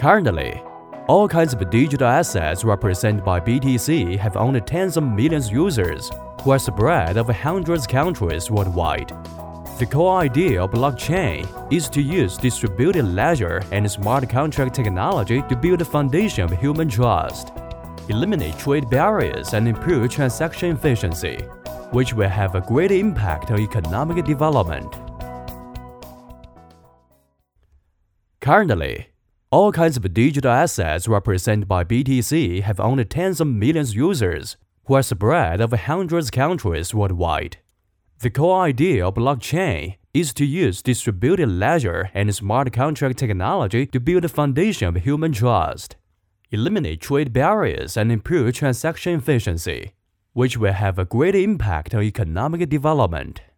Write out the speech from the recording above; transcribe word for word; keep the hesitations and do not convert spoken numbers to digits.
Currently, all kinds of digital assets represented by B T C have owned tens of millions of users who are spread over hundreds of countries worldwide. The core idea of blockchain is to use distributed ledger and smart contract technology to build a foundation of human trust, eliminate trade barriers, and improve transaction efficiency, which will have a great impact on economic development. Currently, all kinds of digital assets represented by B T C have owned tens of millions of users who are spread over hundreds of countries worldwide. The core idea of blockchain is to use distributed ledger and smart contract technology to build a foundation of human trust, eliminate trade barriers, and improve transaction efficiency, which will have a great impact on economic development.